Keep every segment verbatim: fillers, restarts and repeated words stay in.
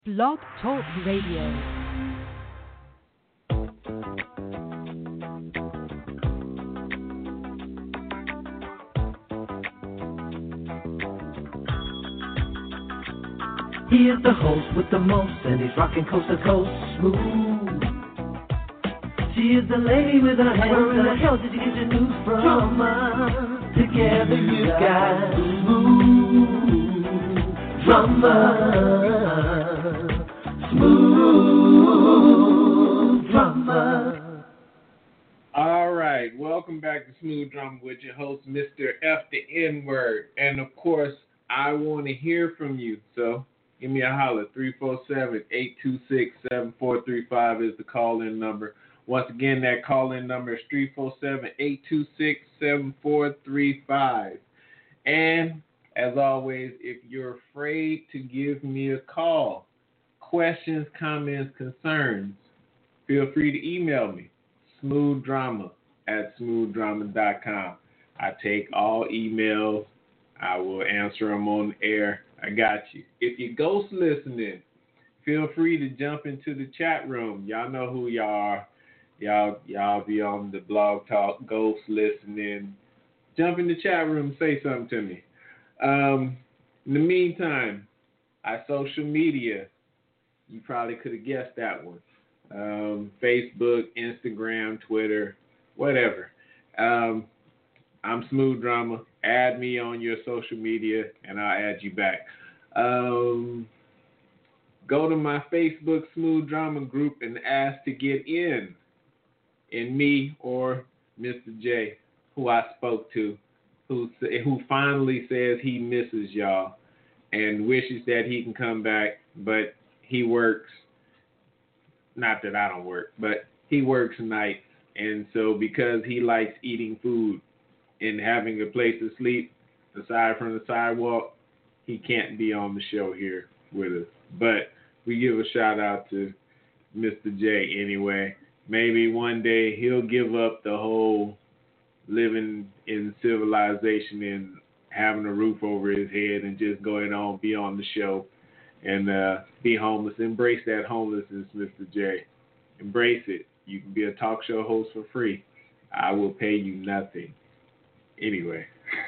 Blog Talk Radio. He is the host with the most, and he's rocking coast to coast smooth. She is the lady with her hands. Where in the hell did you get your news from? Drama. Together you got smooth drama. Smooth drama. All right, welcome back to Smooth Drama with your host, Mister F the N-Word. And of course, I want to hear from you, so give me a holler. three four seven, eight two six, seven four three five is the call-in number. Once again, that call-in number is three four seven, eight two six, seven four three five. And as always, if you're afraid to give me a call, questions, comments, concerns, feel free to email me, smoothdrama at smoothdrama dot com. I take all emails. I will answer them on air. I got you. If you're ghost listening, feel free to jump into the chat room. Y'all know who y'all are. Y'all, y'all be on the Blog Talk Ghost listening. Jump in the chat room and say something to me. Um, in the meantime, our social media, you probably could have guessed that one. Um, Facebook, Instagram, Twitter, whatever. Um, I'm Smooth Drama. Add me on your social media, and I'll add you back. Um, go to my Facebook Smooth Drama group and ask to get in. And me or Mister J, who I spoke to, who who finally says he misses y'all and wishes that he can come back, but he works. Not that I don't work, but he works nights, and so because he likes eating food and having a place to sleep aside from the sidewalk, he can't be on the show here with us. But we give a shout out to Mister J anyway. Maybe one day he'll give up the whole living in civilization and having a roof over his head and just going on, be on the show and uh, be homeless. Embrace that homelessness, Mister J. Embrace it. You can be a talk show host for free. I will pay you nothing. Anyway.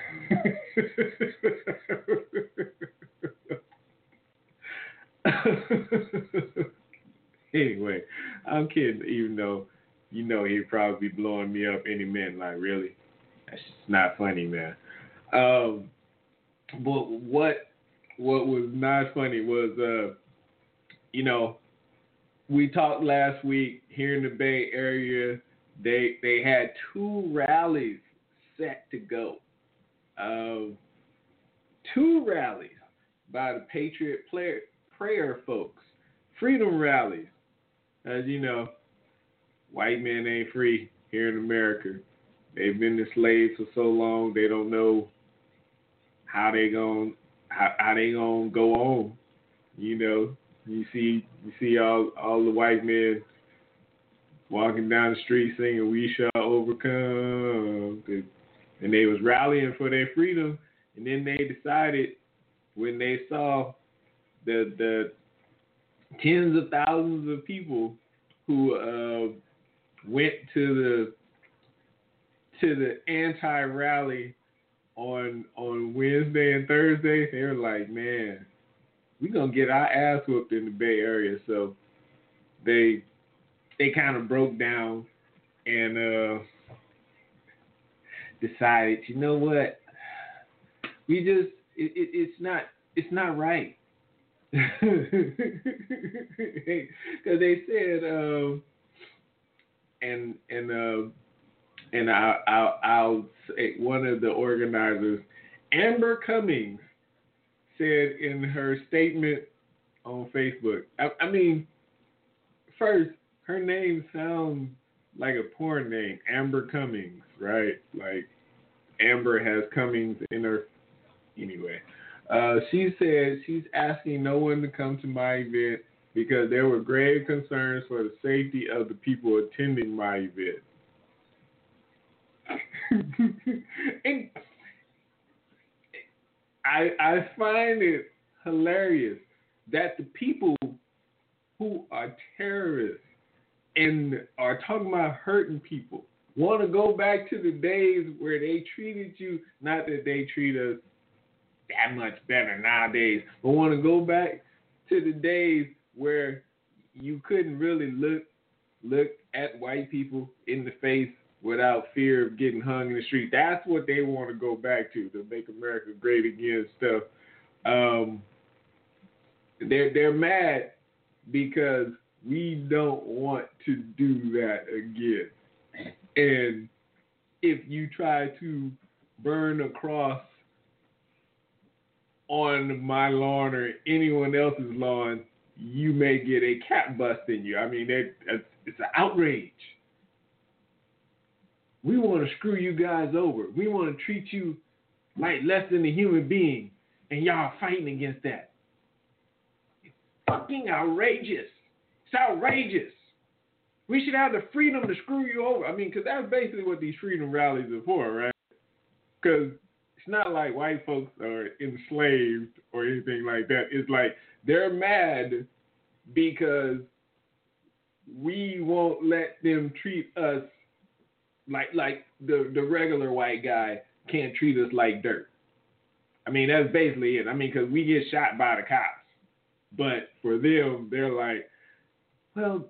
Anyway, I'm kidding, even though you know he'd probably be blowing me up any minute. Like, really? That's just not funny, man. Um, but what what was not funny was, uh, you know, we talked last week here in the Bay Area. They they had two rallies set to go. Um, two rallies by the Patriot Prayer, prayer folks, freedom rallies. As you know, white men ain't free here in America. They've been enslaved for so long they don't know how they gon' how, how they gonna go on. You know, you see you see all all the white men walking down the street singing "We shall overcome," and they was rallying for their freedom, and then they decided when they saw the the tens of thousands of people who uh, went to the to the anti-rally on on Wednesday and Thursday, they were like, "Man, we gonna get our ass whooped in the Bay Area." So they they kind of broke down and uh, decided, you know what? We just it, it, it's not it's not right. Because they said, um, and and uh, and I, I'll, I'll say one of the organizers, Amber Cummings, said in her statement on Facebook. I, I mean, first, her name sounds like a porn name, Amber Cummings, right? Like Amber has Cummings in her. Anyway. Uh, she said she's asking no one to come to my event because there were grave concerns for the safety of the people attending my event. And I I find it hilarious that the people who are terrorists and are talking about hurting people want to go back to the days where they treated you, not that they treat us that much better nowadays, but want to go back to the days where you couldn't really look look at white people in the face without fear of getting hung in the street. That's what they want to go back to, to make America great again stuff. Um, they're they're mad because we don't want to do that again. And if you try to burn a cross on my lawn or anyone else's lawn, you may get a cat bust in you. I mean, it, it's, it's an outrage. We want to screw you guys over. We want to treat you like less than a human being, and y'all are fighting against that. It's fucking outrageous. It's outrageous. We should have the freedom to screw you over. I mean, because that's basically what these freedom rallies are for, right? Because it's not like white folks are enslaved or anything like that. It's like they're mad because we won't let them treat us like like the, the regular white guy can't treat us like dirt. I mean, that's basically it. I mean, because we get shot by the cops. But for them, they're like, well,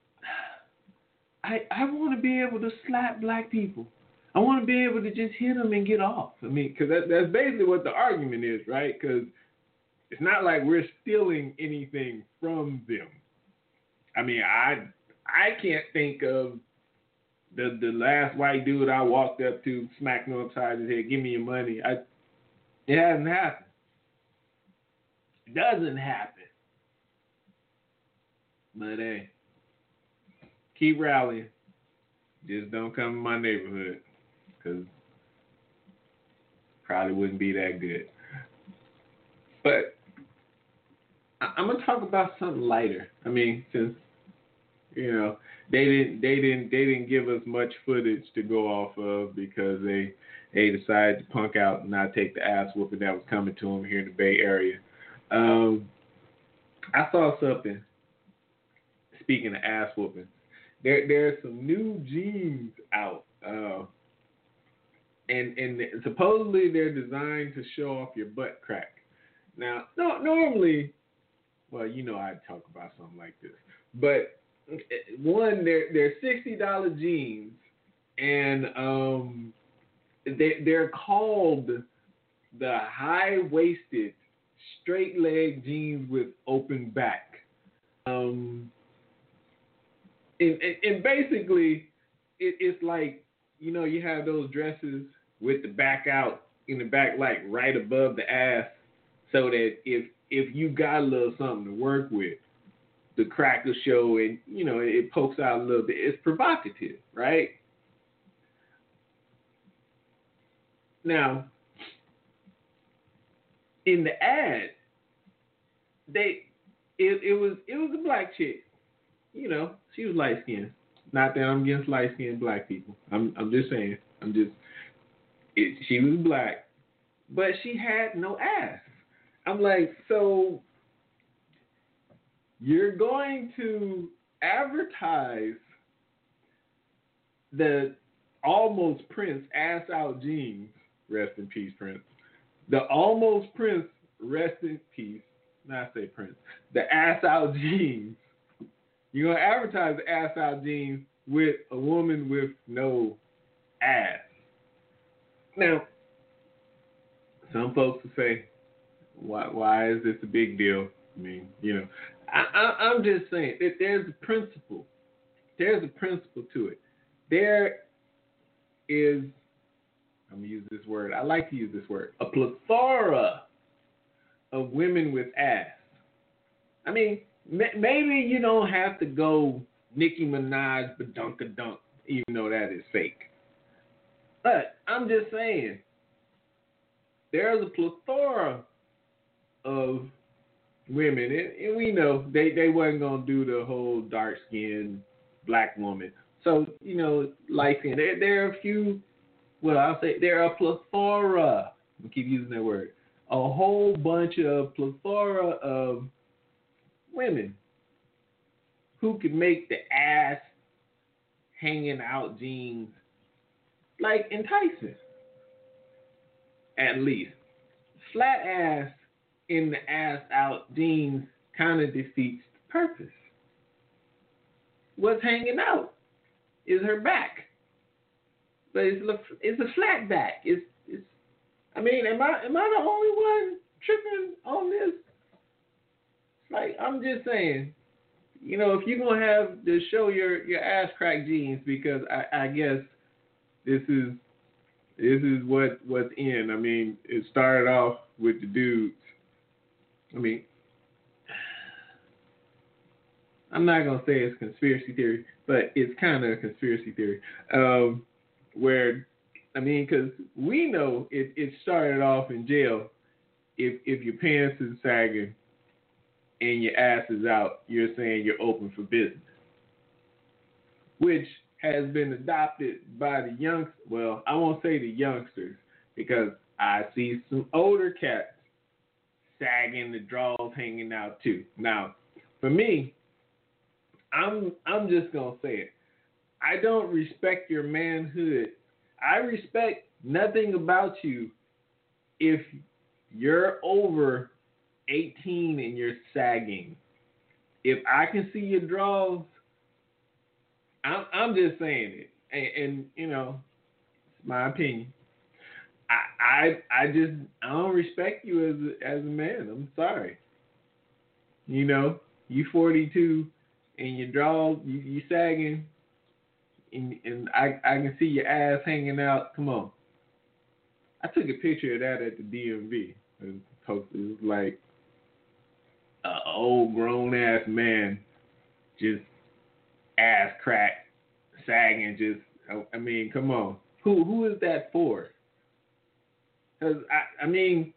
I I want to be able to slap black people. I want to be able to just hit them and get off. I mean, because that, that's basically what the argument is, right? Because it's not like we're stealing anything from them. I mean, I I can't think of the the last white dude I walked up to, smacked him upside his head, give me your money. I it hasn't happened. It doesn't happen. But hey, keep rallying. Just don't come in my neighborhood, because probably wouldn't be that good. But I- I'm gonna talk about something lighter. I mean, since you know they didn't they didn't they didn't give us much footage to go off of because they they decided to punk out and not take the ass whooping that was coming to them here in the Bay Area. Um, I saw something. Speaking of ass whooping, there there's some new jeans out, uh, and and supposedly they're designed to show off your butt crack. Now, no, normally, well, you know I'd talk about something like this, but one, they're they're sixty dollar jeans, and um, they they're called the high waisted straight leg jeans with open back. Um. And, and, and basically, it, it's like, you know, you have those dresses with the back out in the back, like right above the ass, so that if if you got a little something to work with, the crack will show and, you know, it pokes out a little bit. It's provocative, right? Now, in the ad, they it, it was it was a black chick. You know, she was light skinned. Not that I'm against light skinned black people. I'm I'm just saying. I'm just it, she was black, but she had no ass. I'm like, so you're going to advertise the Almost Prince ass out jeans, rest in peace, Prince. The Almost Prince, rest in peace. Not say Prince. The ass out jeans. You're going to advertise the ass out jeans with a woman with no ass. Now, some folks will say, why, why is this a big deal? I mean, you know, I, I, I'm just saying that there's a principle. There's a principle to it. There is, I'm going to use this word. I like to use this word. A plethora of women with ass. I mean, maybe you don't have to go Nicki Minaj badunk-a-dunk, even though that is fake. But I'm just saying, there's a plethora of women, and, and we know they, they wasn't going to do the whole dark-skinned black woman. So, you know, like, there, there are a few, well, I'll say there are a plethora, I keep using that word, a whole bunch of plethora of women who can make the ass hanging out jeans like enticing. At least. Flat ass in the ass out jeans kind of defeats the purpose. What's hanging out is her back. But it's a, it's a flat back. It's, it's I mean, am I am I the only one tripping on this? Like, I'm just saying, you know, if you're gonna have to show your, your ass crack jeans, because I, I guess this is this is what what's in. I mean, it started off with the dudes. I mean, I'm not gonna say it's conspiracy theory, but it's kind of a conspiracy theory. Um, where, I mean, because we know it, it started off in jail. If if your pants is sagging and your ass is out, you're saying you're open for business, which has been adopted by the young. Well, I won't say the youngsters, because I see some older cats sagging, the drawers hanging out too. Now, for me, I'm I'm just gonna say it. I don't respect your manhood. I respect nothing about you if you're over eighteen and you're sagging. If I can see your drawers, I'm I'm just saying it, and, and you know, it's my opinion. I I I just I don't respect you as a, as a man. I'm sorry. You know, you forty-two and your drawers you, you sagging, and, and I I can see your ass hanging out. Come on. I took a picture of that at the D M V. It was like an old grown ass man, just ass crack, sagging. Just I, I mean, come on. Who who is that for? Because I I mean,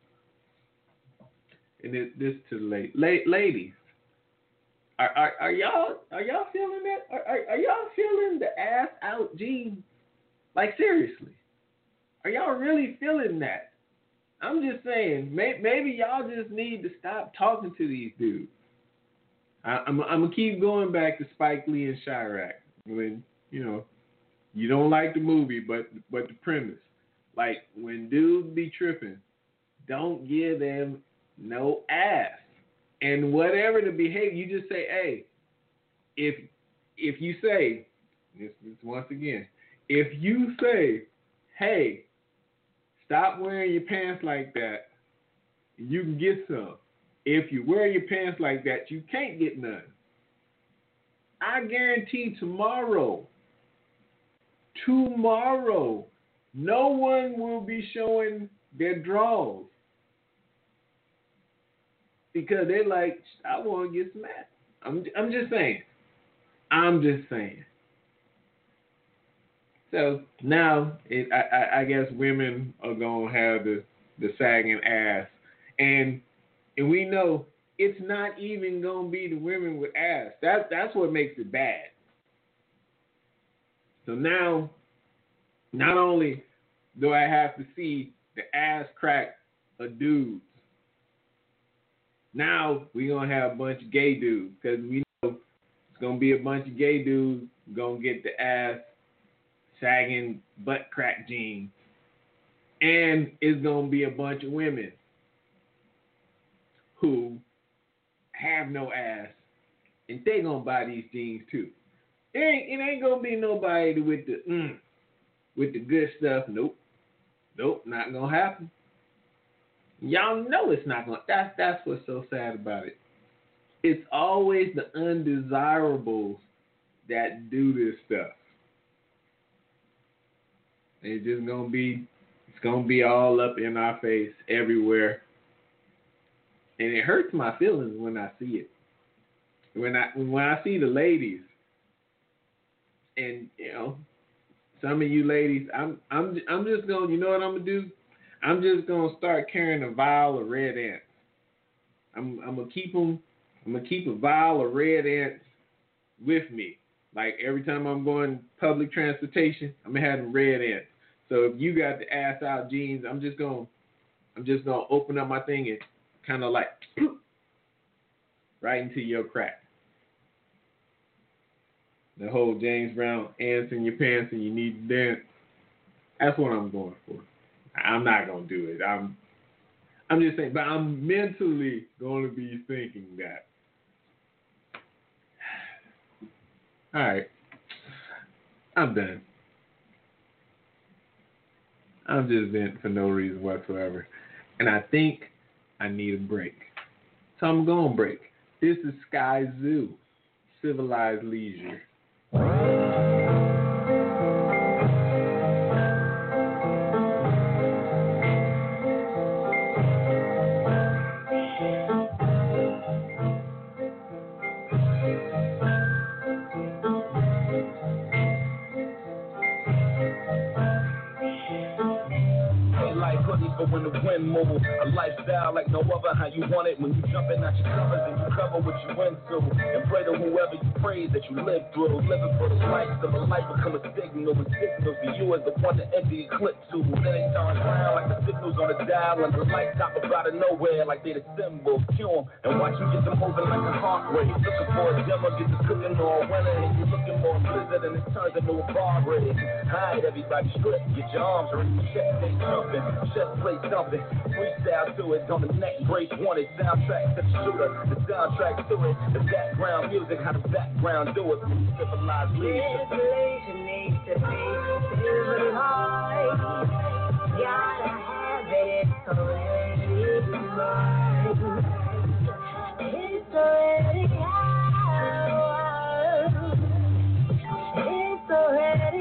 and this, this to the late, late ladies. Are, are are y'all are y'all feeling that? Are, are are y'all feeling the ass out jeans? Like, seriously, are y'all really feeling that? I'm just saying, may, maybe y'all just need to stop talking to these dudes. I, I'm I'm gonna keep going back to Spike Lee and Chirac. When you know you don't like the movie, but but the premise, like when dudes be tripping, don't give them no ass. And whatever the behavior, you just say, hey, if if you say, this, this once again, if you say, hey, stop wearing your pants like that, you can get some. If you wear your pants like that, you can't get none. I guarantee tomorrow, tomorrow, no one will be showing their drawers. Because they're like, I want to get some ass. I'm, I'm just saying. I'm just saying. So now, it, I, I, I guess women are gonna have the, the sagging ass, and and we know it's not even gonna be the women with ass. That that's what makes it bad. So now, not only do I have to see the ass crack of dudes, now we're going to have a bunch of gay dudes, because we know it's going to be a bunch of gay dudes going to get the ass sagging butt crack jeans. And it's going to be a bunch of women who have no ass, and they going to buy these jeans too. It ain't, it ain't going to be nobody with the mm, with the good stuff. Nope. Nope, not going to happen. Y'all know it's not going to. That's, that's what's so sad about it. It's always the undesirables that do this stuff. It's just going to be, it's going to be all up in our face everywhere. And it hurts my feelings when I see it. When I when I see the ladies, and you know, some of you ladies, I'm I'm I'm just gonna, you know what I'm gonna do? I'm just gonna start carrying a vial of red ants. I'm I'm gonna keep them. I'm gonna keep a vial of red ants with me. Like every time I'm going public transportation, I'm gonna have them red ants. So if you got the ass out jeans, I'm just gonna I'm just gonna open up my thing and kind of like right into your crack. The whole James Brown ants in your pants and you need to dance. That's what I'm going for. I'm not gonna do it. I'm I'm just saying, but I'm mentally gonna be thinking that. All right. I'm done. I'm just venting for no reason whatsoever. And I think I need a break. So I'm going to break. This is Sky Zoo, Civilized Leisure. But when the wind moves, a lifestyle like no other, how you want it when you jumping out your covers and you cover what you went through, and pray to whoever you praise that you live through. Living for the life till the life become a signal, and signals for you as the one to empty a clip to. Then they turn around like the signals on the dial, and the lights stop up out of nowhere like they the symbols. Cue 'em and watch you get them moving like a heart rate. Looking for a demo, get the cooking all winter, and you looking more blizzard, and it turns into a bar raid. Hide everybody strip, get your arms ready, chest stay jumping, chest play something, freestyle to it, on the neck brace wanted, soundtrack to the shooter, the soundtrack to it, the background music, how the background do it, civilized leisure. Civilization needs to be civilized, gotta have it, it's already mine, it's already ours, it's already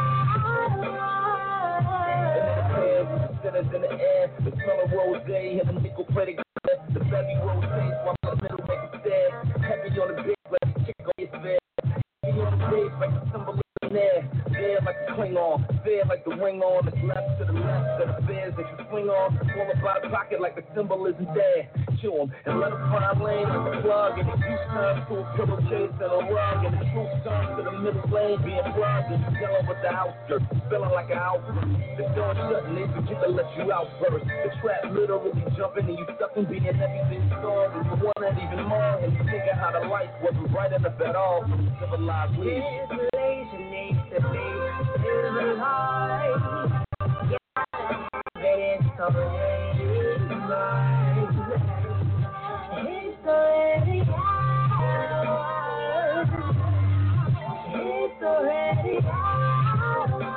in the air, the smell of rose, and the nickel plated glass, the baby rose, while my middle make it stare, heavy on the big glass, kick on your fair, heavy on the base like the symbol in there, there like a Klingon, fair like the ring on, it's left to the left of the fairs that you swing on, fall about a pocket like the symbol isn't there, chew 'em, and let 'em find lane like a plug, and the juice turns to a pillowcase and a rug, and the truth turns to the middle lane, being plugged, and dealing with the outskirts, feeling like an outfit. The door shut and they forget to let you out first. The trap literally jumping and you stuck in being everything you saw, and you want it even more, and you thinking how the light wasn't bright enough at all. Civilized leisure. Civilization needs to be civilized. Gotta have it, it's already mine. It's already ours. It's already ours.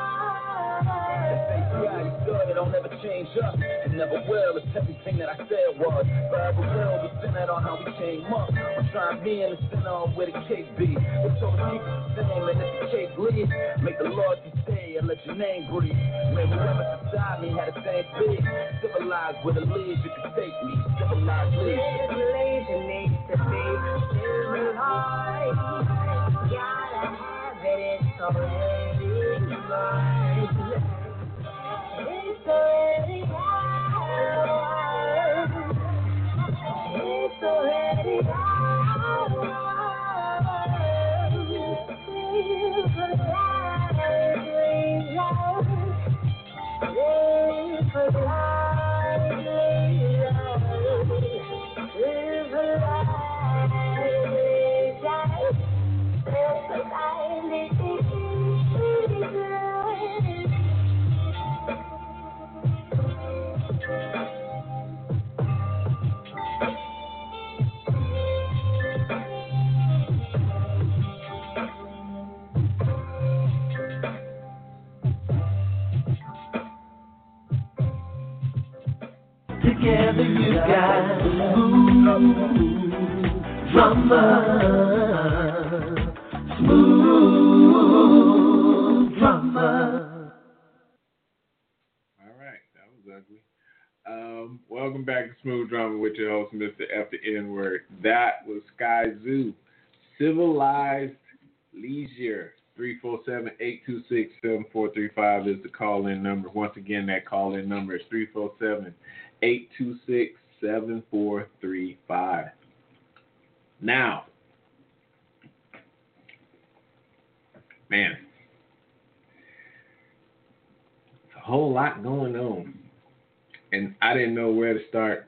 It don't ever change up, it never will. It's everything that I said was. Forever will be centered on how we came up. I'm trying to be in the center on where the cake be. We're told to keep it the same, and if the cake leaves, make the Lord you stay and let your name breathe. May whoever beside me had the same speed. Civilized with a lead, you can take me. Civilized lead. Civilization needs to be civilized. Gotta have it, it's already mine. It's already ours. It's already ours. Together you got smooth drama, smooth drama. All right, that was ugly. Um, welcome back to Smooth Drama with your host, Mister F the N-Word. That was Sky Zoo, Civilized Leisure. three four seven, eight two six, seven four three five is the call-in number. Once again, that call-in number is three four seven, eight two six, seven four three five. Now, man, it's a whole lot going on, and I didn't know where to start,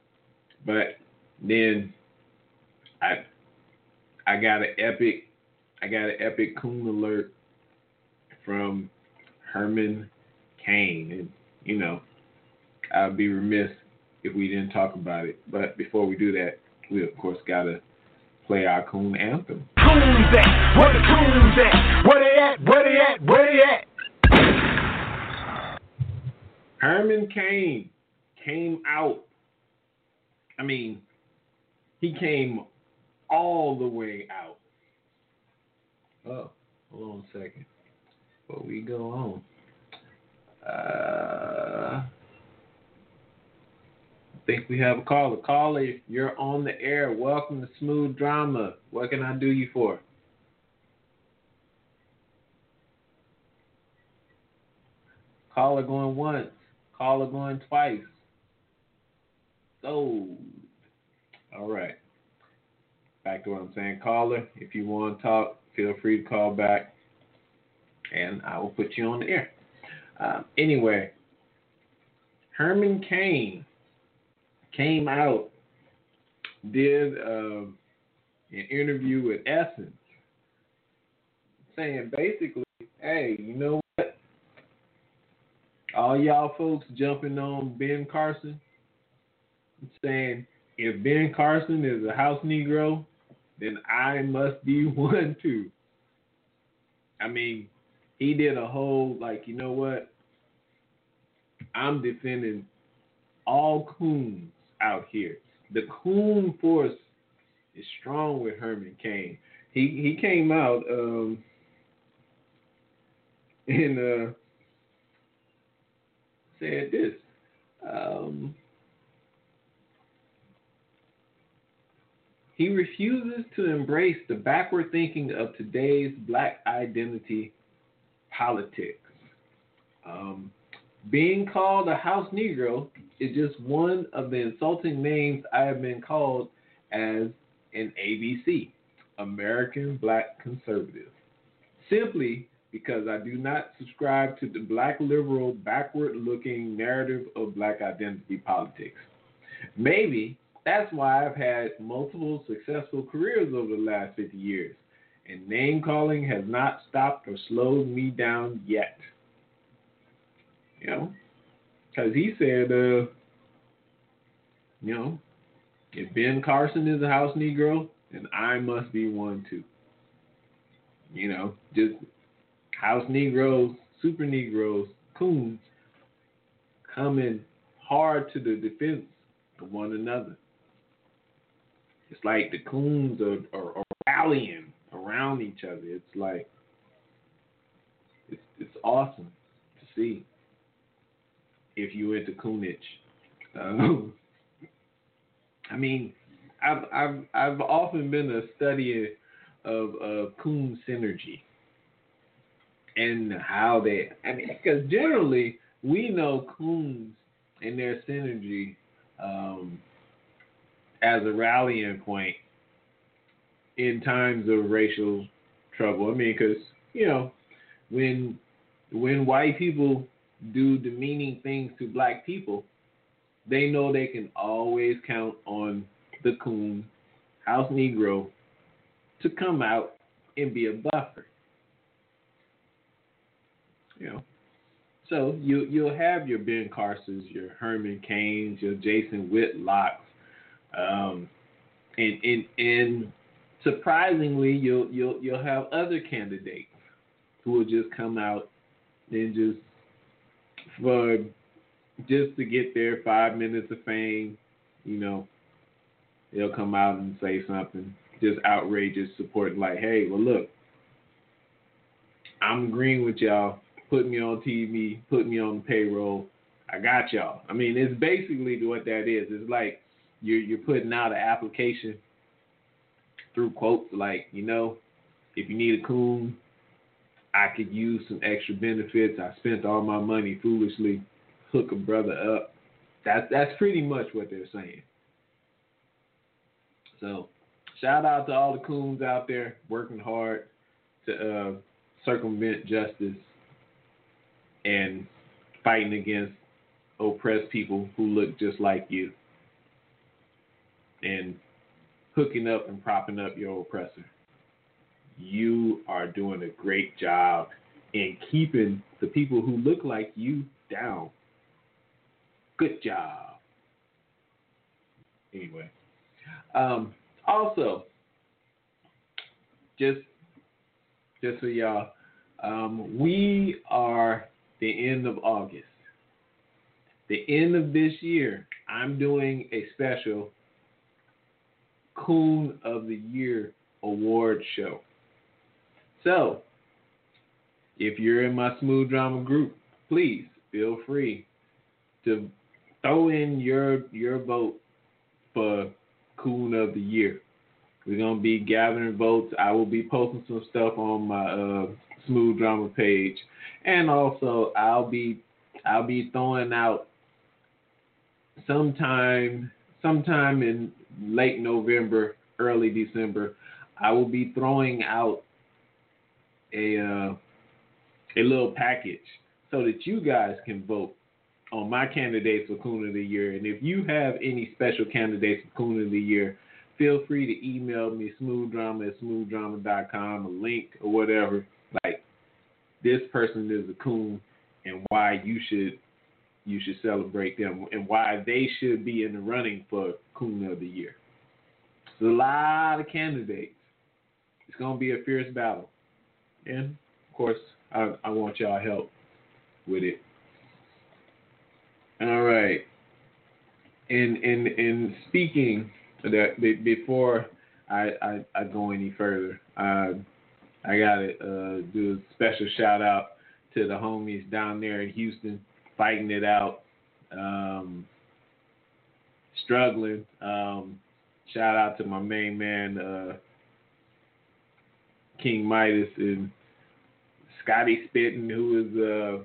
but then I I got an epic I got an epic coon alert from Herman Cain. And, you know, I'd be remiss if we didn't talk about it. But before we do that, we, of course, got to play our coon anthem. Coons at? Where the coons at? Where they at? Where they at? Where they at? Herman Cain came out. I mean, he came all the way out. Oh, hold on a second. Before we go on. Uh, I think we have a caller. Caller, you're on the air. Welcome to Smooth Drama. What can I do you for? Caller going once. Caller going twice. So, all right. Back to what I'm saying. Caller, if you want to talk, feel free to call back, and I will put you on the air. Um, anyway, Herman Cain came out, did uh, an interview with Essence, saying basically, hey, you know what? All y'all folks jumping on Ben Carson, saying if Ben Carson is a house Negro, then I must be one too. I mean, he did a whole, like, you know what? I'm defending all coons out here. The coon force is strong with Herman Cain. He he came out um, and uh, said this. Um, he refuses to embrace the backward thinking of today's black identity politics. Um, being called a house Negro is just one of the insulting names I have been called as an A B C, American Black Conservative, simply because I do not subscribe to the black liberal, backward-looking narrative of black identity politics. Maybe that's why I've had multiple successful careers over the last fifty years, and name-calling has not stopped or slowed me down yet. You know, because he said, uh, you know, if Ben Carson is a house Negro, then I must be one too. You know, just house Negroes, super Negroes, coons, coming hard to the defense of one another. It's like the coons are, are, are rallying around each other. It's like, it's, it's awesome to see if you into coonage. Um, I mean, I've I've I've often been a study of of coon synergy and how they. I mean, because generally we know coons and their synergy um, as a rallying point in times of racial trouble. I mean, because you know when when white people do demeaning things to black people, they know they can always count on the coon, house Negro, to come out and be a buffer. You know, so you you'll have your Ben Carsons, your Herman Cains, your Jason Whitlocks, um, and and and surprisingly, you'll you'll you'll have other candidates who will just come out and just for just to get their five minutes of fame, you know, they'll come out and say something just outrageous, supporting like, hey, well, look, I'm agreeing with y'all. Put me on T V, put me on the payroll. I got y'all. I mean, it's basically what that is. It's like you're, you're putting out an application through quotes like, you know, if you need a coon, I could use some extra benefits. I spent all my money foolishly. Hook a brother up. That's that's pretty much what they're saying. So, shout out to all the coons out there working hard to uh, circumvent justice and fighting against oppressed people who look just like you and hooking up and propping up your oppressor. you are doing a great job in keeping the people who look like you down. Good job. Anyway, um, also, just just for y'all, um, we are the end of August. The end of this year, I'm doing a special Coon of the Year award show. So, if you're in my Smooth Drama group, please feel free to throw in your your vote for Coon of the Year. We're gonna be gathering votes. I will be posting some stuff on my uh, Smooth Drama page, and also I'll be I'll be throwing out sometime sometime in late November, early December. I will be throwing out a uh, a little package so that you guys can vote on my candidates for Coon of the Year. And if you have any special candidates for Coon of the Year, feel free to email me, smoothdrama at smoothdrama dot com, a link or whatever. Like, this person is a coon and why you should you should celebrate them and why they should be in the running for Coon of the Year. There's a lot of candidates. It's going to be a fierce battle. And, of course, I, I want y'all help with it. All right. And, and, and speaking of that, before I, I, I go any further, uh, I got to uh, do a special shout-out to the homies down there in Houston, fighting it out, um, struggling. Um, shout out to my main man, uh, King Midas, and Scotty Spittin, who is uh,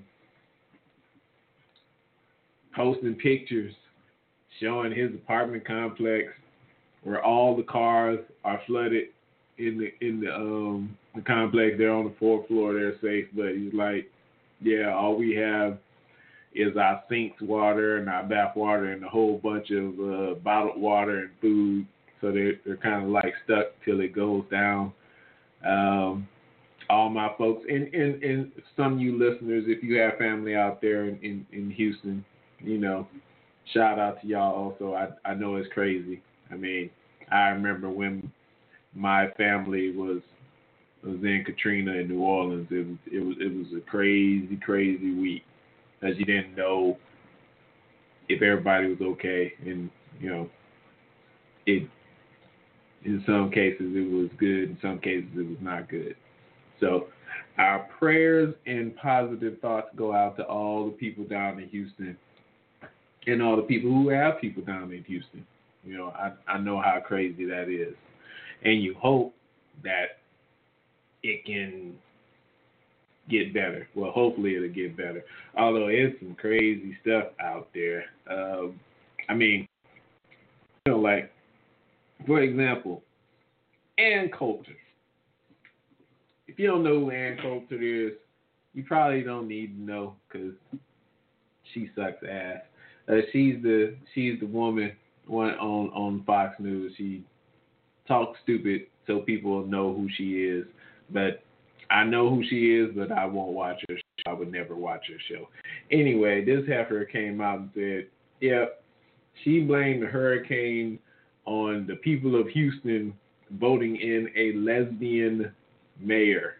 posting pictures showing his apartment complex where all the cars are flooded in the in the um the complex. They're on the fourth floor, they're safe, but he's like, yeah, all we have is our sinks water and our bath water and a whole bunch of uh, bottled water and food. So they're, they're kind of like stuck till it goes down. Um, all my folks, and, and, and some of you listeners, if you have family out there in, in, in Houston, you know, shout out to y'all also. I, I know it's crazy. I mean, I remember when my family was was in Katrina in New Orleans. It was it was it was a crazy, crazy week, as you didn't know if everybody was okay, and you know, it in some cases it was good, in some cases it was not good. So our prayers and positive thoughts go out to all the people down in Houston and all the people who have people down in Houston. You know, I, I know how crazy that is. And you hope that it can get better. Well, hopefully it'll get better. Although it's some crazy stuff out there. Um, I mean, you know, like, for example, Ann Coulter. If you don't know who Ann Coulter is, you probably don't need to know because she sucks ass. Uh, she's the she's the woman one on, on Fox News. She talks stupid so people know who she is. But I know who she is, but I won't watch her show. I would never watch her show. Anyway, this heifer came out and said, yeah, she blamed the hurricane on the people of Houston voting in a lesbian mayor.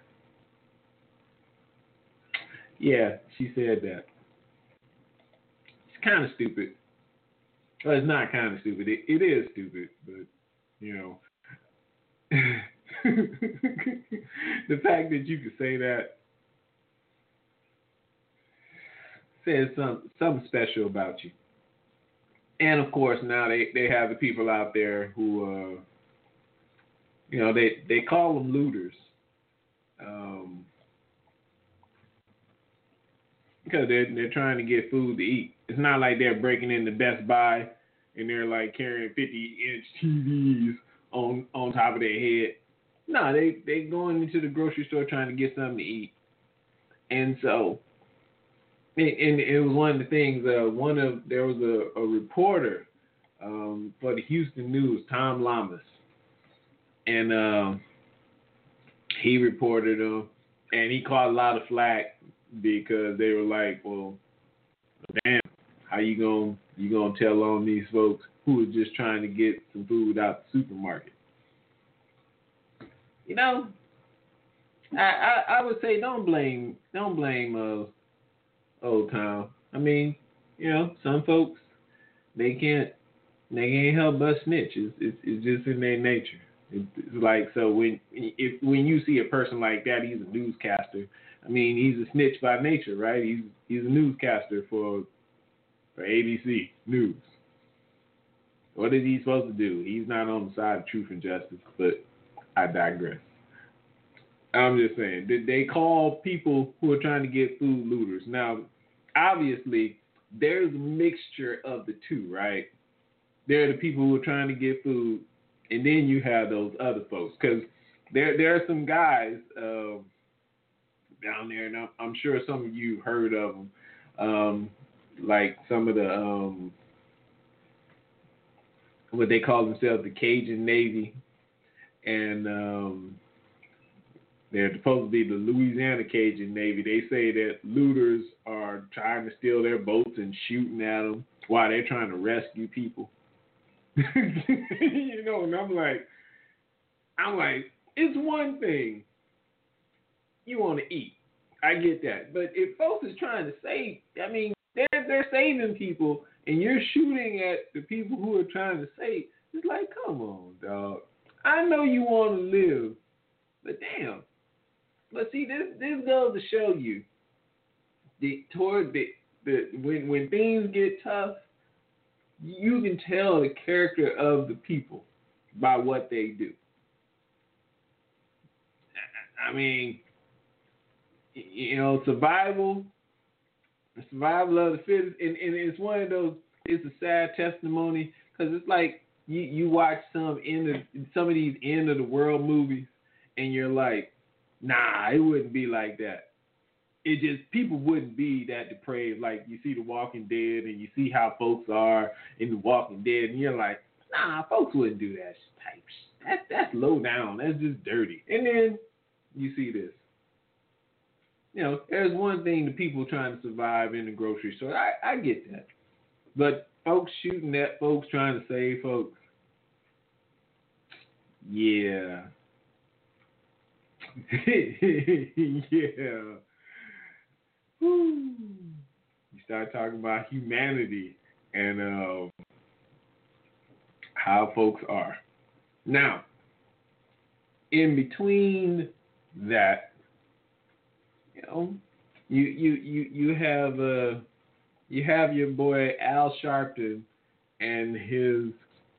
Yeah, she said that. It's kind of stupid. Well, it's not kind of stupid. It, it is stupid, but, you know. The fact that you could say that says some, something special about you. And, of course, now they, they have the people out there who, uh, you know, they, they call them looters. Um, because they're, they're trying to get food to eat. It's not like they're breaking into Best Buy and they're, like, carrying fifty-inch T Vs on, on top of their head. No, they, they going into the grocery store trying to get something to eat. And so, and, and it was one of the things, uh, one of, there was a, a reporter um, for the Houston News, Tom Lamas. And uh, he reported them, and he caught a lot of flack because they were like, well, damn, how you gonna you gonna tell on these folks who are just trying to get some food out the supermarket? You know, I I, I would say don't blame don't blame uh, Old Town. I mean, you know, some folks they can't they can't help but snitch. It's it's, it's just in their nature. It's, it's like so when if when you see a person like that, he's a newscaster. I mean, he's a snitch by nature, right? He's he's a newscaster for for A B C News. What is he supposed to do? He's not on the side of truth and justice, but I digress. I'm just saying, did they call people who are trying to get food looters? Now, obviously, there's a mixture of the two, right? There are the people who are trying to get food, and then you have those other folks. Because there, there are some guys uh, down there, and I'm, I'm sure some of you heard of them, um, like some of the, um, what they call themselves, the Cajun Navy, and um, they're supposed to be the Louisiana Cajun Navy. They say that looters are trying to steal their boats and shooting at them while they're trying to rescue people. You know, and I'm like, I'm like, it's one thing you want to eat. I get that. But if folks is trying to save, I mean, they're, they're saving people, and you're shooting at the people who are trying to save. It's like, come on, dog. I know you want to live, but damn. But see, this this goes to show you the toward the, the when when things get tough, you can tell the character of the people by what they do. I mean, you know, survival, the survival of the fittest, and, and it's one of those. It's a sad testimony because it's like you, you watch some end of some of these end of the world movies, and you're like, nah, it wouldn't be like that. It just, people wouldn't be that depraved. Like you see The Walking Dead and you see how folks are in The Walking Dead, and you're like, nah, folks wouldn't do that type. That, that's low down. That's just dirty. And then you see this. You know, there's one thing the people trying to survive in the grocery store. I, I get that. But folks shooting at folks trying to save folks, yeah. Yeah. Woo. You start talking about humanity and uh, how folks are. Now, in between that, you know, you you you you have uh, you have your boy Al Sharpton and his.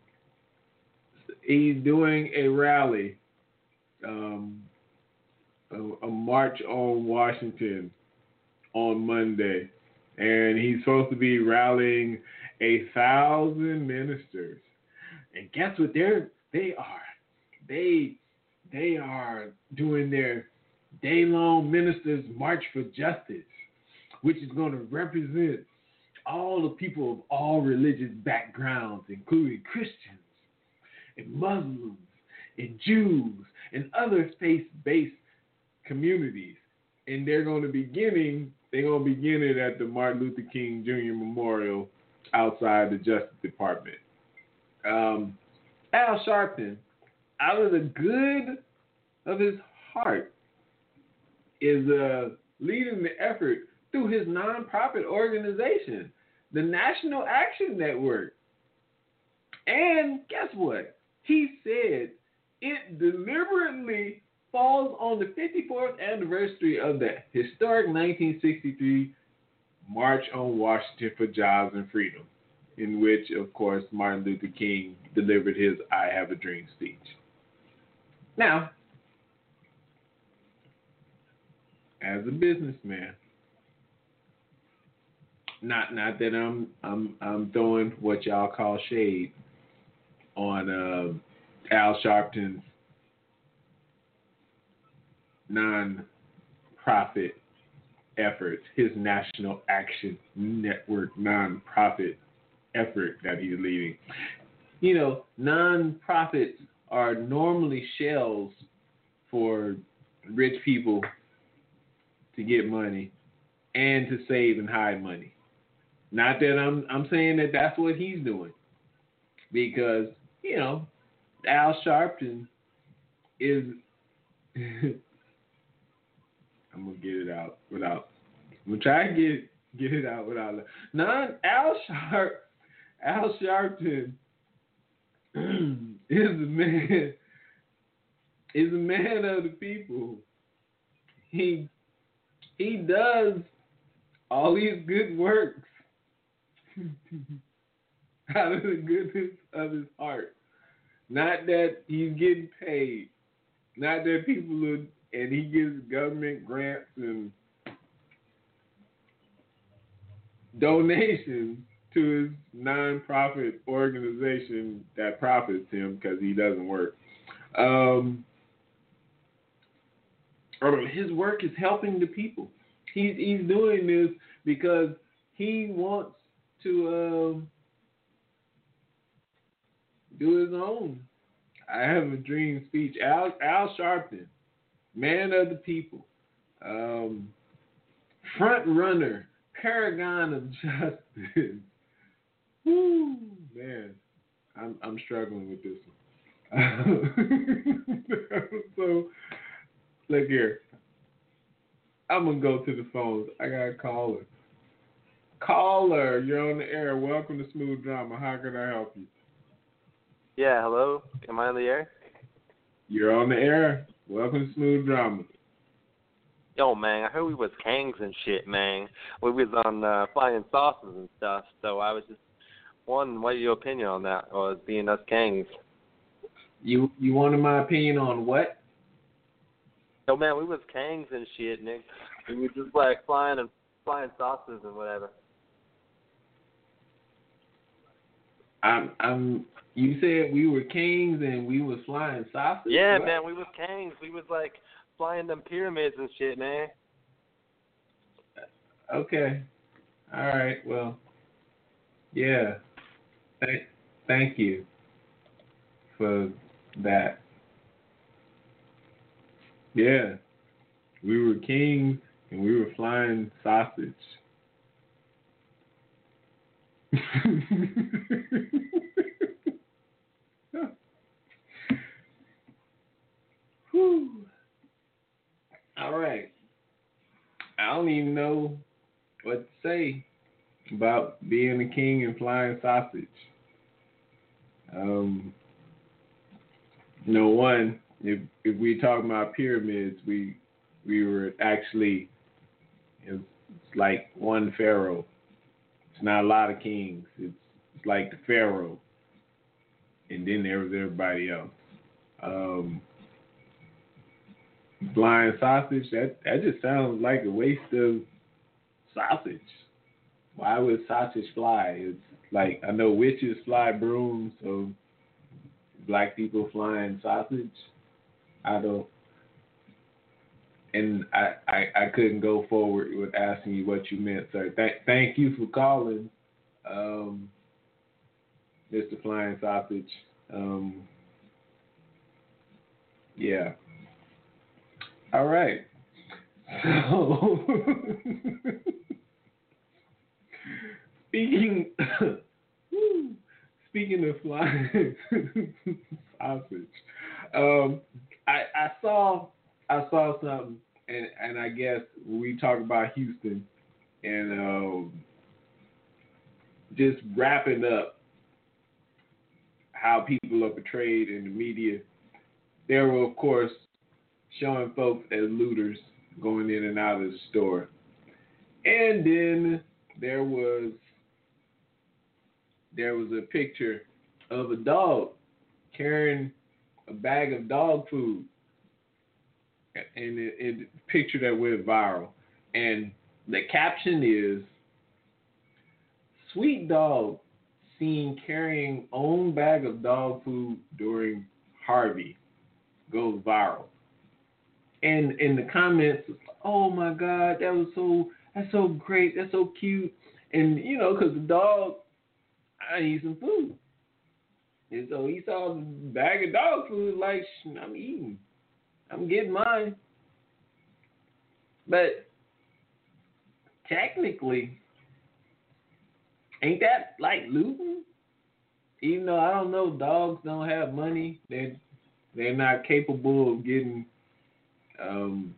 He's doing a rally. Um, a, a march on Washington on Monday, and he's supposed to be rallying a thousand ministers. And guess what? They're they are they they are doing their day-long ministers march for justice, which is going to represent all the people of all religious backgrounds, including Christians and Muslims and Jews and other faith-based communities. And they're going to be beginning, they're going to begin it at the Martin Luther King Junior Memorial outside the Justice Department. Um, Al Sharpton, out of the good of his heart, is uh, leading the effort through his nonprofit organization, the National Action Network. And guess what? He said it deliberately falls on the fifty-fourth anniversary of the historic nineteen sixty-three March on Washington for Jobs and Freedom, in which, of course, Martin Luther King delivered his I Have a Dream speech. Now, as a businessman, not not that I'm I'm I'm throwing what y'all call shade on uh, Al Sharpton's non-profit efforts, his National Action Network non-profit effort that he's leading. You know, non-profits are normally shells for rich people to get money and to save and hide money. Not that I'm I'm saying that that's what he's doing, because you know Al Sharpton is. I'm gonna get it out without. I'm gonna try to get get it out without. Non Al Sharp Al Sharpton is a man. Is a man of the people. He he does all these good works out of the goodness of his heart. Not that he's getting paid. Not that people are, and he gives government grants and donations to his nonprofit organization that profits him because he doesn't work. Um, his work is helping the people. He's he's doing this because he wants to um, do his own I have a dream speech. Al, Al Sharpton, man of the people, um, front runner, paragon of justice. Woo, man, I'm I'm struggling with this one. So, look here. I'm gonna go to the phones. I got a caller. Caller, you're on the air. Welcome to Smooth Drama. How can I help you? Yeah, hello. Am I on the air? You're on the air. Welcome to Smooth Drama. Yo, man, I heard we was Kangs and shit, man. We was on uh, flying saucers and stuff, so I was just wondering, what is your opinion on that, or being us Kangs? You you wanted my opinion on what? Yo, man, we was Kangs and shit, Nick. We were just like flying and flying saucers and whatever. I'm I'm. You said we were kings and we was flying saucers? Yeah, what? man, we was Kangs. We was like flying them pyramids and shit, man. Okay. All right. Well, yeah. Thank thank you for that. Yeah. We were kings and we were flying sausage. Whew. All right. I don't even know what to say about being a king and flying sausage. Um, no one. If if we talk about pyramids, we we were actually it's, it's like one pharaoh. It's not a lot of kings. It's it's like the pharaoh, and then there was everybody else. Um, flying sausage, that, that just sounds like a waste of sausage. Why would sausage fly? It's like, I know witches fly brooms, so black people flying sausage, I don't, and I, I, I couldn't go forward with asking you what you meant, sir. Th- thank you for calling, um, Mister Flying Sausage. Um, yeah. All right. So, speaking, speaking of flying sausage, um, I, I saw I saw something, and, and I guess we talk about Houston and um, just wrapping up how people are portrayed in the media. There were, of course, showing folks as looters going in and out of the store. And then there was there was a picture of a dog carrying a bag of dog food. And it, it a picture that went viral. And the caption is, "Sweet dog seen carrying own bag of dog food during Harvey goes viral." And in the comments, "Oh my God, that was so, that's so great, that's so cute." And you know, because the dog, I need some food. And so he saw the bag of dog food, like, I'm eating, I'm getting mine. But technically, ain't that like looting? Even though I don't know, dogs don't have money. They're they're not capable of getting um,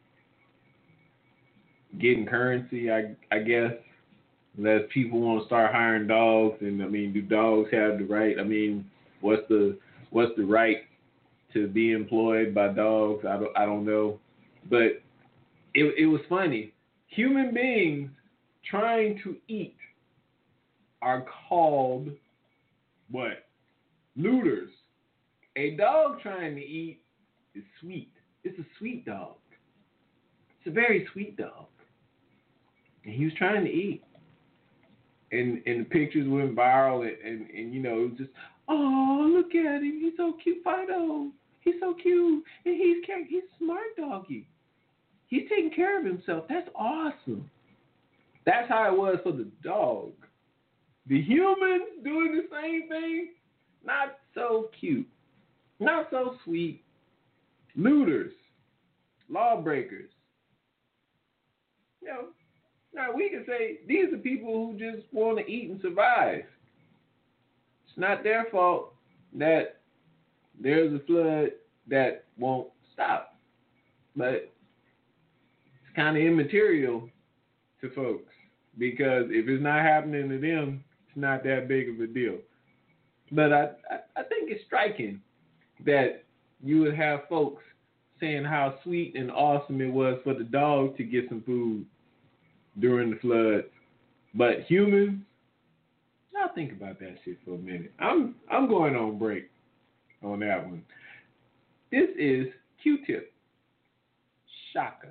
getting currency. I I guess unless people want to start hiring dogs, and I mean, do dogs have the right? I mean, what's the what's the right to be employed by dogs? I don't I don't know, but it it was funny. Human beings trying to eat are called what? Looters. A dog trying to eat is sweet. It's a sweet dog. It's a very sweet dog. And he was trying to eat. And and the pictures went viral, and, and, and you know, it was just, oh, look at him. He's so cute, Fido. He's so cute. And he's he's a smart doggy. He's taking care of himself. That's awesome. That's how it was for the dog. The humans doing the same thing, not so cute, not so sweet. Looters, lawbreakers. You know, now we can say these are people who just want to eat and survive. It's not their fault that there's a flood that won't stop, but it's kind of immaterial to folks because if it's not happening to them, it's not that big of a deal. But I, I, I think it's striking that you would have folks saying how sweet and awesome it was for the dog to get some food during the floods. But humans, y'all think about that shit for a minute. I'm I'm going on break on that one. This is Q-Tip, Shaka.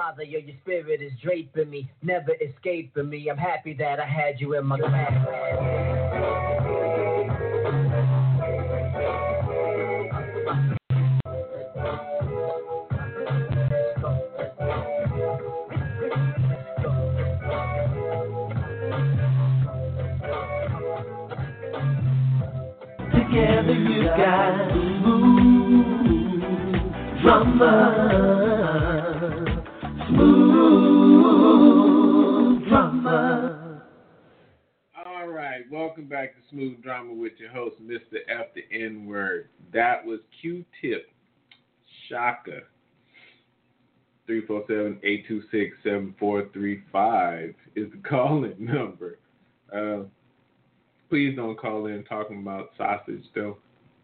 Father, yo, your spirit is draping me, never escaping me. I'm happy that I had you in my grasp. Together you got smooth drama, smooth drama. All right, welcome back to Smooth Drama with your host, Mister F the N-Word. That was Q-Tip, Shaka. three four seven, eight two six, seven four three five is the call-in number. Uh, Please don't call in talking about sausage, though.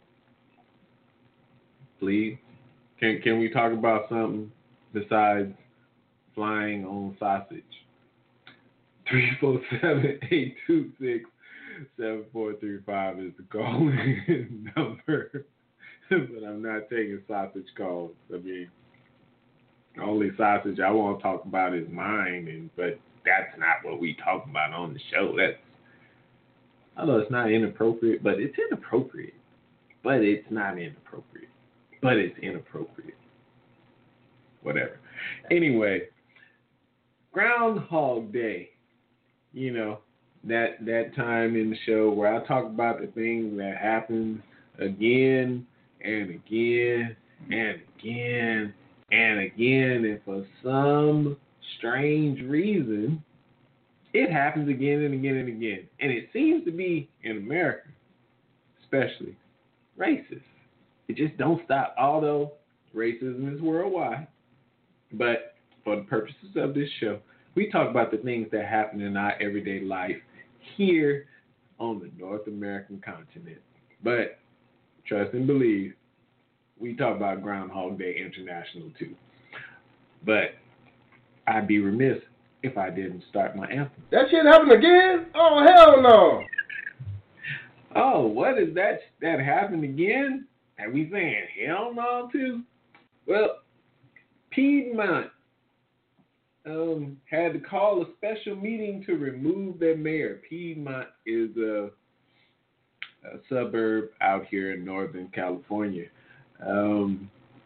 Please. Can can we talk about something besides flying on sausage? three four seven, eight two six, seven four three five is the call-in number. But I'm not taking sausage calls. I mean, only sausage I want to talk about is mine, and but that's not what we talk about on the show. That's Although it's not inappropriate, but it's inappropriate. But it's not inappropriate. But it's inappropriate. Whatever. Anyway, Groundhog Day. You know, that that time in the show where I talk about the things that happen again and again and again and again. And for some strange reason, it happens again and again and again. And it seems to be, in America, especially, racist. It just don't stop, although racism is worldwide. But for the purposes of this show, we talk about the things that happen in our everyday life here on the North American continent. But trust and believe, we talk about Groundhog Day International too. But I'd be remiss if I didn't start my anthem. That shit happened again? Oh, hell no. Oh, what is that? That happened again? Are we saying hell no to? Well, Piedmont um, had to call a special meeting to remove their mayor. Piedmont is a, a suburb out here in Northern California. Um,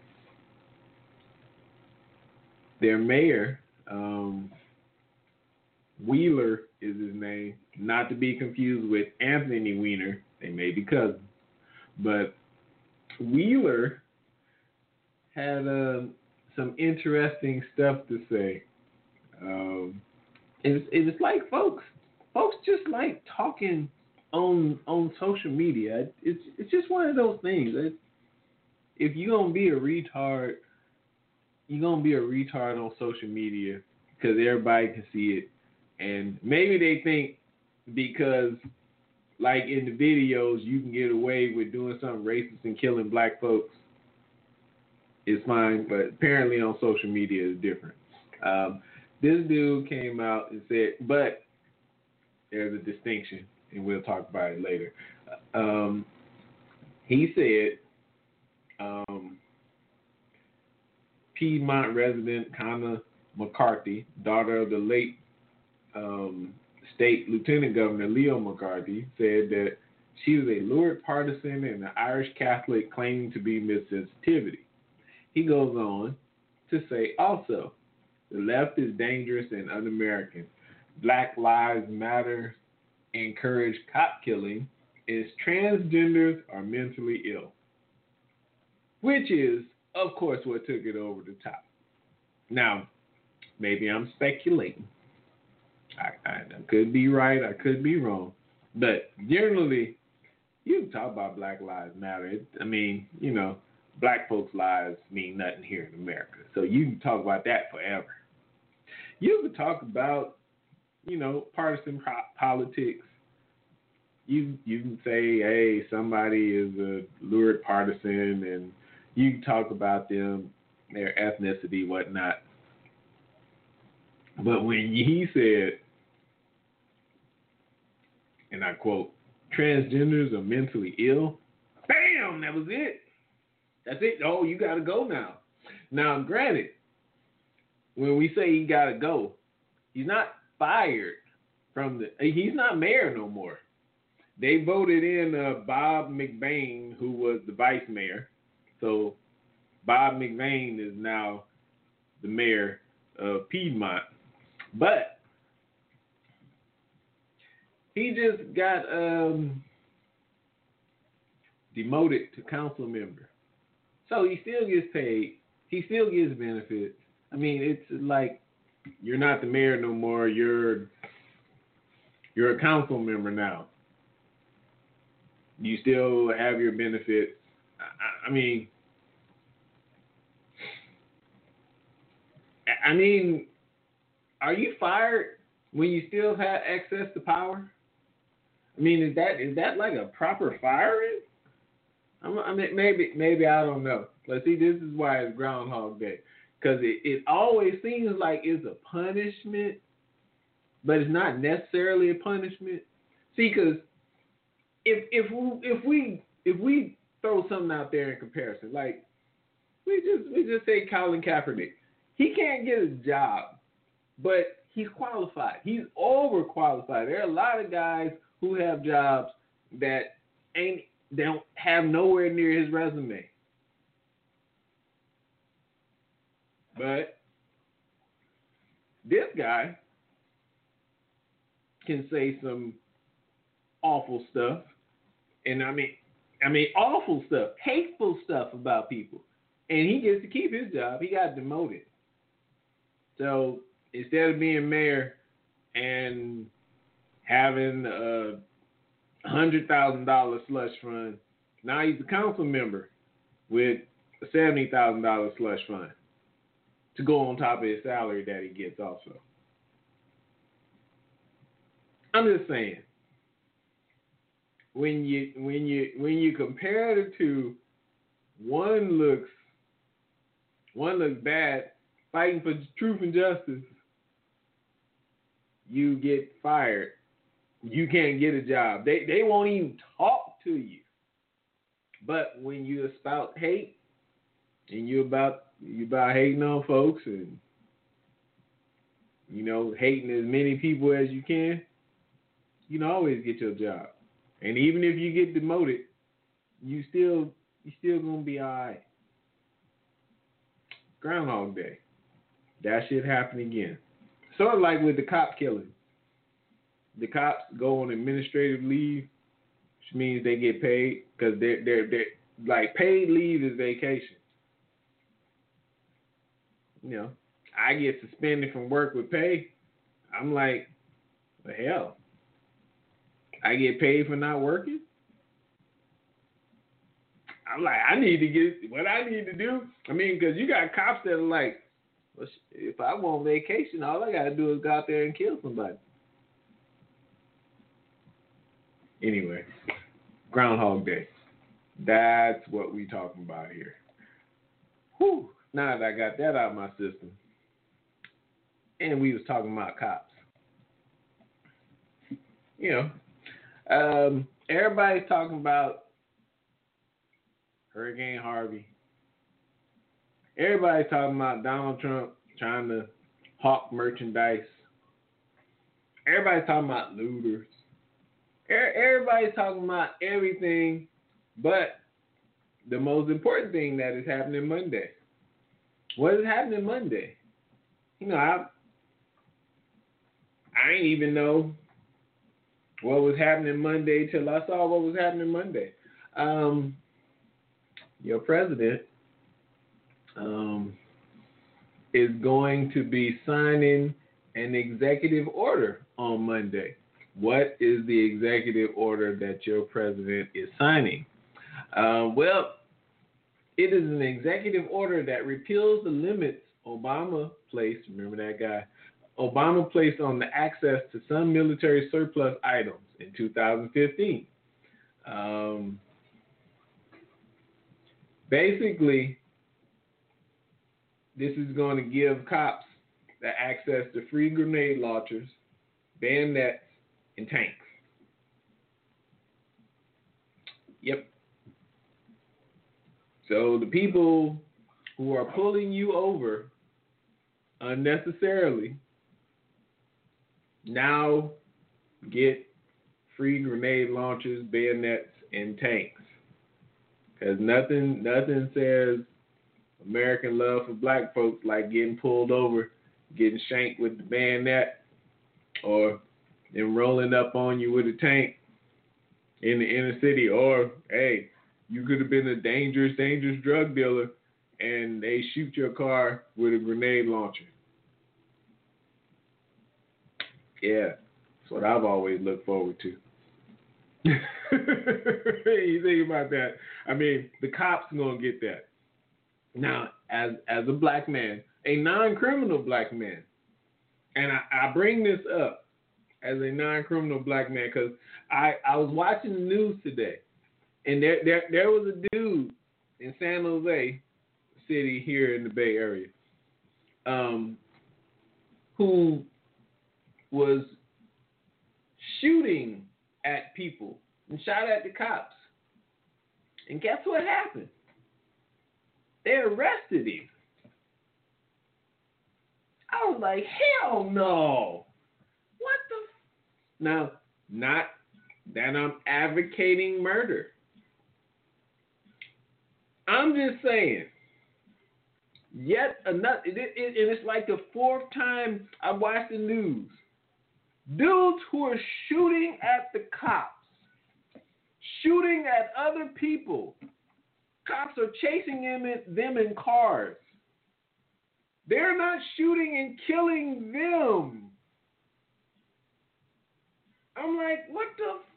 their mayor, um, Wheeler is his name, not to be confused with Anthony Weiner. They may be cousins. But Wheeler had uh, some interesting stuff to say. Um, it's, it's like folks, folks just like talking on on social media. It's it's just one of those things. It's, if you're gonna be a retard, you're gonna be a retard on social media because everybody can see it. And maybe they think because, like in the videos, you can get away with doing something racist and killing black folks, it's fine. But apparently on social media it's different. Um, this dude came out and said, but there's a distinction, and we'll talk about it later. Um, he said, um, Piedmont resident Connor McCarthy, daughter of the late Um, State Lieutenant Governor Leo McCarthy, said that she was a lurid partisan and an Irish Catholic claiming to be Miss Sensitivity. He goes on to say also, the left is dangerous and un-American. Black Lives Matter encourage cop killing as transgenders are mentally ill. Which is, of course, what took it over the top. Now, maybe I'm speculating. I, I could be right, I could be wrong. But generally, you can talk about Black Lives Matter. It, I mean, you know, black folks' lives mean nothing here in America. So you can talk about that forever. You can talk about, you know, partisan pro- politics. You you can say, hey, somebody is a lurid partisan, and you can talk about them, their ethnicity, whatnot. But when he said, and I quote, transgenders are mentally ill, bam, that was it. That's it. Oh, you got to go now. Now, granted, when we say he got to go, he's not fired from the. He's not mayor no more. They voted in uh, Bob McBain, who was the vice mayor. So Bob McBain is now the mayor of Piedmont. But he just got um, demoted to council member. So he still gets paid. He still gets benefits. I mean, it's like you're not the mayor no more. You're you're a council member now. You still have your benefits. I, I mean, I mean, are you fired when you still have access to power? I mean, is that is that like a proper firing? I'm, I mean, maybe maybe I don't know. But see, this is why it's Groundhog Day, because it, it always seems like it's a punishment, but it's not necessarily a punishment. See, because if if we if we if we throw something out there in comparison, like we just we just say Colin Kaepernick, he can't get a job, but he's qualified. He's overqualified. There are a lot of guys who have jobs that ain't they don't have nowhere near his resume. But this guy can say some awful stuff. And I mean, I mean, awful stuff, hateful stuff about people. And he gets to keep his job. He got demoted. So instead of being mayor and having a one hundred thousand dollars slush fund, now he's a council member with a seventy thousand dollars slush fund to go on top of his salary that he gets also. I'm just saying, when you when you when you compare the two, one looks one looks bad, fighting for truth and justice. You get fired. You can't get a job. They they won't even talk to you. But when you espouse hate and you about you about hating on folks and you know hating as many people as you can, you can always get your job. And even if you get demoted, you still you still gonna be all right. Groundhog Day. That shit happen again. Sort of like with the cop killing. The cops go on administrative leave, which means they get paid because they're they're they're like paid leave is vacation. You know, I get suspended from work with pay. I'm like, the hell? I get paid for not working? I'm like, I need to get what I need to do. I mean, because you got cops that are like, well, if I want vacation, all I got to do is go out there and kill somebody. Anyway, Groundhog Day. That's what we talking about here. Whew. Now that I got that out of my system. And we was talking about cops. You know, um, everybody's talking about Hurricane Harvey. Everybody's talking about Donald Trump trying to hawk merchandise. Everybody's talking about looters. Everybody's talking about everything but the most important thing that is happening Monday. What is happening Monday? You know, I I ain't even know what was happening Monday till I saw what was happening Monday. Um, your president um, is going to be signing an executive order on Monday. What is the executive order that your president is signing? Uh, well, it is an executive order that repeals the limits Obama placed, remember that guy, Obama placed on the access to some military surplus items in two thousand fifteen. Um, basically, this is going to give cops the access to free grenade launchers, bayonets, and tanks. Yep. So the people who are pulling you over unnecessarily now get free grenade launchers, bayonets, and tanks. Because nothing, nothing says American love for black folks like getting pulled over, getting shanked with the bayonet, or them rolling up on you with a tank in the inner city, or, hey, you could have been a dangerous, dangerous drug dealer, and they shoot your car with a grenade launcher. Yeah, that's what I've always looked forward to. You think about that. I mean, the cops are going to get that. Now, as as a black man, a non-criminal black man, and I, I bring this up as a non-criminal black man because I, I was watching the news today, and there, there there was a dude in San Jose City here in the Bay Area um, who was shooting at people and shot at the cops. And guess what happened? They arrested him. I was like, hell no. What the? F-? Now, not that I'm advocating murder. I'm just saying, yet another, it, it, and it's like the fourth time I watched the news. Dudes who are shooting at the cops, shooting at other people. Cops are chasing them in, them in cars. They're not shooting and killing them. I'm like, what the? F-?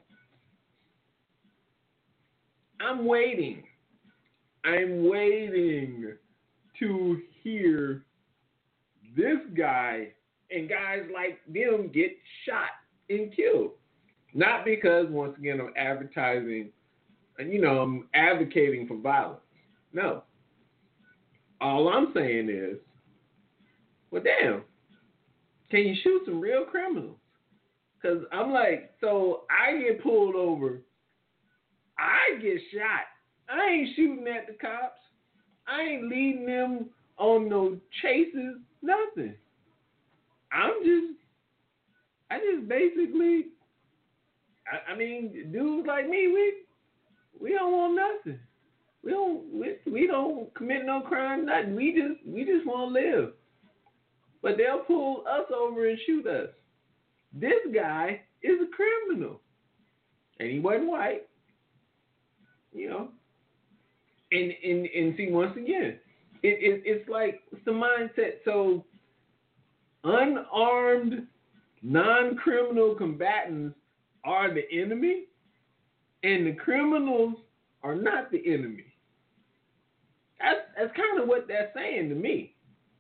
I'm waiting. I'm waiting to hear this guy and guys like them get shot and killed. Not because, once again, I'm advertising, and you know, I'm advocating for violence. No. All I'm saying is, well, damn, can you shoot some real criminals? Because I'm like, so I get pulled over, I get shot. I ain't shooting at the cops. I ain't leading them on no chases, nothing. I'm just, I just basically, I, I mean, dudes like me, we we don't want nothing. We don't we, we don't commit no crime, nothing. We just we just want to live. But they'll pull us over and shoot us. This guy is a criminal, and he wasn't white, you know. And and and see, once again, it, it it's like it's the mindset. So unarmed, non-criminal combatants are the enemy, and the criminals are not the enemy. That's that's kind of what that's saying to me.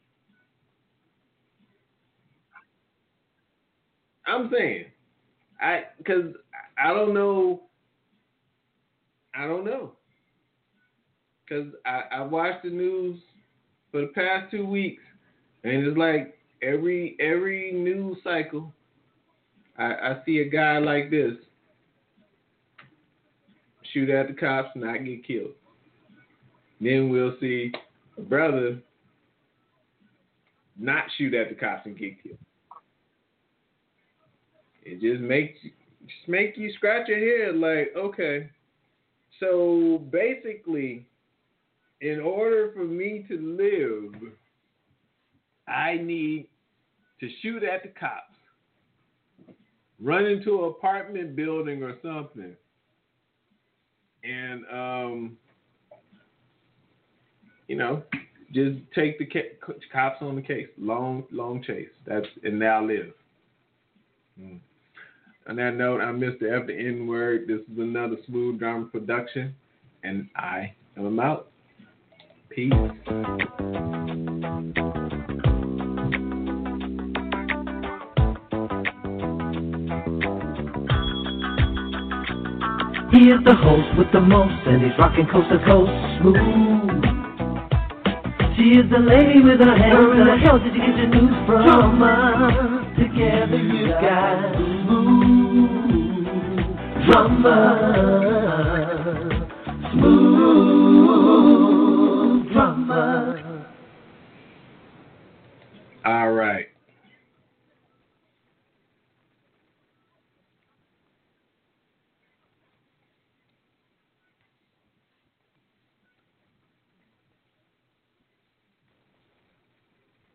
I'm saying, I because I don't know. I don't know. Because I, I watched the news for the past two weeks, and it's like every every news cycle, I, I see a guy like this shoot at the cops and not get killed. Then we'll see a brother not shoot at the cops and get killed. It just makes just make you scratch your head like, okay, so basically, in order for me to live, I need to shoot at the cops, run into an apartment building or something, and, um, you know, just take the ca- cops on the case. Long, long chase. That's and now live. Mm. On that note, I'm Mister F, the N-word. This is another Smooth Drama production, and I am out. Peace. He is the host with the most, and he's rocking coast to coast smooth. She is the lady with her hands. Where in the hell did you get your news from? Drama. Together you got smooth drama. Smooth drama. All right.